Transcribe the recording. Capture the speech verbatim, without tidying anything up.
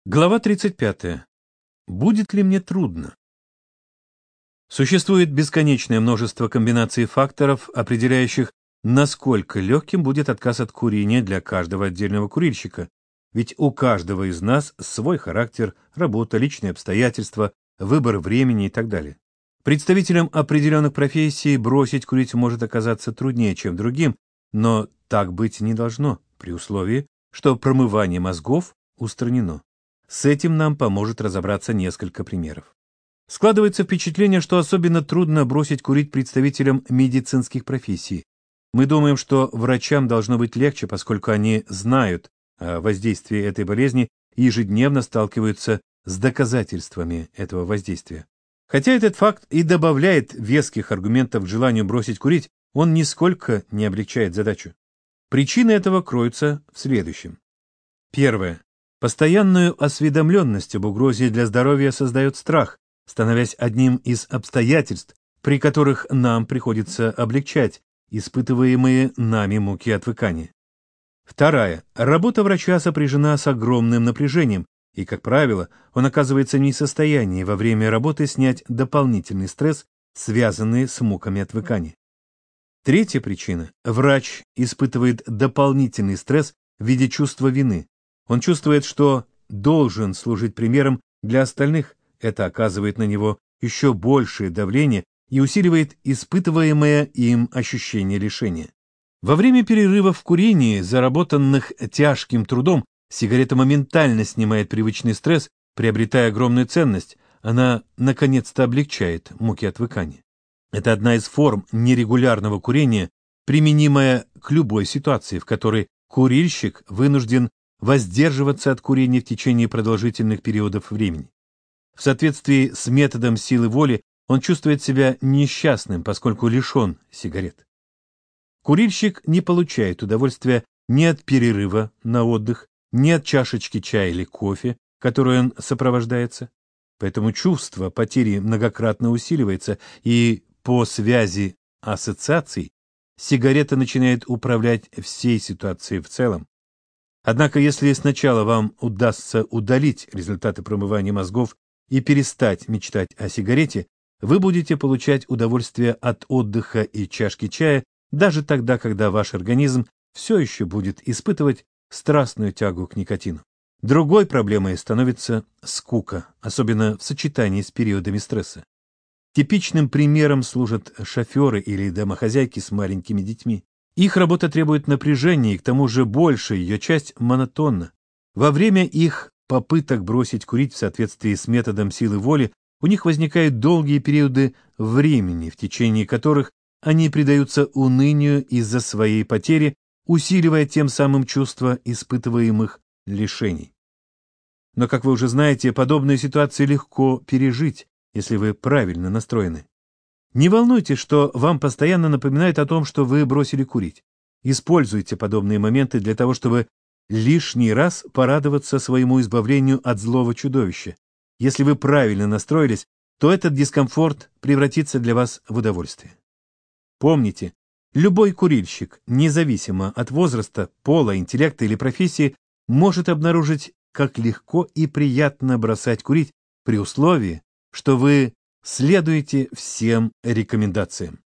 Глава тридцать пятая. Будет ли мне трудно? Существует бесконечное множество комбинаций факторов, определяющих, насколько легким будет отказ от курения для каждого отдельного курильщика. Ведь у каждого из нас свой характер, работа, личные обстоятельства, выбор времени и так далее. Представителям определенных профессий бросить курить может оказаться труднее, чем другим, но так быть не должно, при условии, что промывание мозгов устранено. С этим нам поможет разобраться несколько примеров. Складывается впечатление, что особенно трудно бросить курить представителям медицинских профессий. Мы думаем, что врачам должно быть легче, поскольку они знают о воздействии этой болезни и ежедневно сталкиваются с доказательствами этого воздействия. Хотя этот факт и добавляет веских аргументов к желанию бросить курить, он нисколько не облегчает задачу. Причины этого кроются в следующем. Первое. Постоянную осведомленность об угрозе для здоровья создает страх, становясь одним из обстоятельств, при которых нам приходится облегчать испытываемые нами муки отвыкания. Вторая. Работа врача сопряжена с огромным напряжением, и, как правило, он оказывается не в состоянии во время работы снять дополнительный стресс, связанный с муками отвыкания. Третья причина. Врач испытывает дополнительный стресс в виде чувства вины. Он чувствует, что должен служить примером для остальных. Это оказывает на него еще большее давление и усиливает испытываемое им ощущение лишения. Во время перерывов в курении, заработанных тяжким трудом, сигарета моментально снимает привычный стресс, приобретая огромную ценность. Она наконец-то облегчает муки отвыкания. Это одна из форм нерегулярного курения, применимая к любой ситуации, в которой курильщик вынужден воздерживаться от курения в течение продолжительных периодов времени. В соответствии с методом силы воли он чувствует себя несчастным, поскольку лишен сигарет. Курильщик не получает удовольствия ни от перерыва на отдых, ни от чашечки чая или кофе, которой он сопровождается. Поэтому чувство потери многократно усиливается, и по связи ассоциаций сигарета начинает управлять всей ситуацией в целом. Однако, если сначала вам удастся удалить результаты промывания мозгов и перестать мечтать о сигарете, вы будете получать удовольствие от отдыха и чашки чая даже тогда, когда ваш организм все еще будет испытывать страстную тягу к никотину. Другой проблемой становится скука, особенно в сочетании с периодами стресса. Типичным примером служат шоферы или домохозяйки с маленькими детьми. Их работа требует напряжения, и к тому же большая ее часть монотонна. Во время их попыток бросить курить в соответствии с методом силы воли у них возникают долгие периоды времени, в течение которых они предаются унынию из-за своей потери, усиливая тем самым чувство испытываемых лишений. Но, как вы уже знаете, подобные ситуации легко пережить, если вы правильно настроены. Не волнуйтесь, что вам постоянно напоминает о том, что вы бросили курить. Используйте подобные моменты для того, чтобы лишний раз порадоваться своему избавлению от злого чудовища. Если вы правильно настроились, то этот дискомфорт превратится для вас в удовольствие. Помните, любой курильщик, независимо от возраста, пола, интеллекта или профессии, может обнаружить, как легко и приятно бросать курить при условии, что вы следуете всем рекомендациям.